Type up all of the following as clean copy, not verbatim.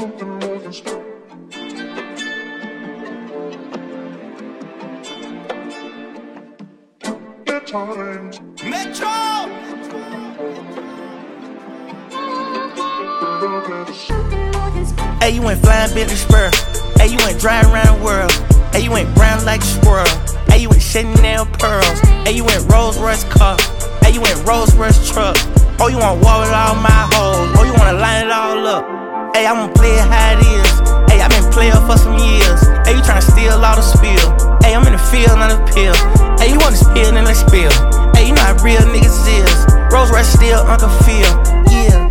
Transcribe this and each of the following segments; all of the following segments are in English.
Metro! Hey, you went flying Bentley Spur. Hey, you went driving around the world. Hey, you went brown like a squirrel. Hey, you went Chanel pearls. Hey, you went Rolls Royce car. Hey, you went Rolls Royce truck. Oh, you wanna walk with all my hoes. Oh, you wanna line it all up. Hey, I wanna play it how it is. Hey, I been playing for some years. Hey, you tryna steal all the spill. Hey, I'm in the field, not a pill. Hey, you want to spill, then let's spill. Hey, you know how real niggas is. Rolls Royce still Uncle Phil. Yeah.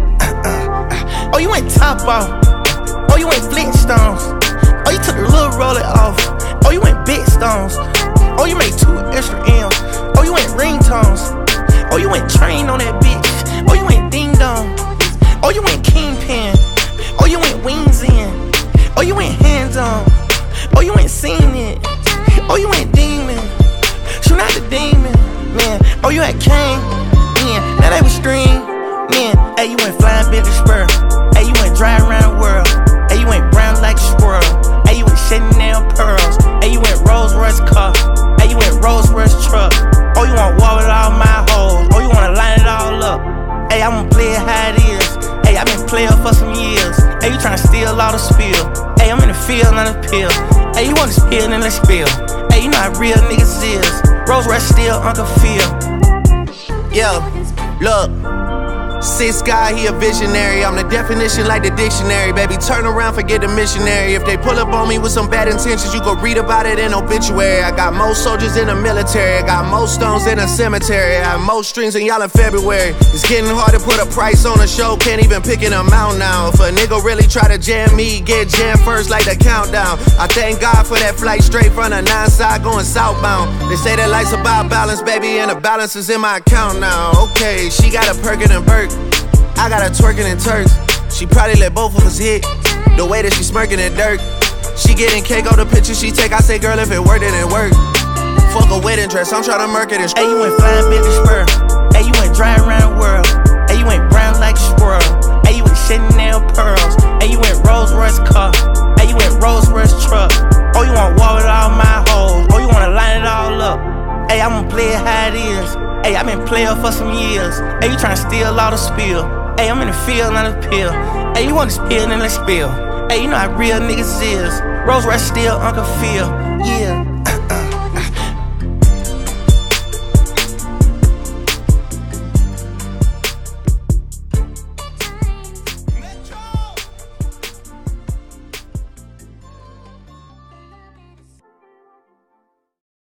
Oh, you went top off. Oh, you went Flintstones. Oh, you took the little roller off. Oh, you went big stones. Oh, you made 2 extra M's. Oh, you went ringtones. Oh, you went train on that bitch. Oh, you went ding dong. Oh, you went kingpin. Oh, you went wings in. Oh, you went hands on. Oh, you went seen it. Oh, you went demon. Shoot out the demon, man. Oh, you had Kane, man. Now they was stream, man. Hey, you went flying Bentley Spur. Hey, you went driving around the world. Hey, you went brown like a squirrel. Hey, you went Chanel pearls. Hey, you went Rolls Royce car. Hey, you went Rolls Royce truck. Oh, you wanna walk with all my hoes. Oh, you wanna line it all up. Hey, I wanna play it how it is. Hey, I been playing for some years. Hey, you tryna steal all the spill. Hey, I'm in the field, not a pill. Hey, you wanna spill, then let's spill. Hey, you know how real niggas is. Rolls Royce still Uncle Phil. Yo, look. Six guy, he a visionary. I'm the definition like the dictionary. Baby, turn around, forget the missionary. If they pull up on me with some bad intentions, you go read about it in obituary. I got most soldiers in the military. I got most stones in a cemetery. I have most strings in y'all in February. It's getting hard to put a price on a show. Can't even pick an amount now. If a nigga really try to jam me, get jammed first like the countdown. I thank God for that flight straight from the 9 side going southbound. They say that life's about balance, baby, and the balance is in my account now. Okay, she got a Perkin and Perk. I got her twerking in Turks. She probably let both of us hit. The way that she smirking at dirt. She getting cake on the picture she take. I say, girl, if it worked, then it worked. Fuck a wedding dress, I'm tryna murk it and Hey, you went flying Bentley Spur. Hey, you went driving around the world. Hey, you went brown like a squirrel. Hey, you went Chanel pearls. Hey, you went Rolls Royce car. Hey, you went Rolls Royce truck. Oh, you wanna walk with all my hoes. Oh, you wanna line it all up. Hey, I wanna play it how it is. Hey, I been playing for some years. Hey, you tryna steal all the spill. Hey, I'm in the field, not a pill. Hey, you wanna spill, then let's spill. Hey, you know how real niggas is. Rolls Royce still Uncle Phil. Yeah.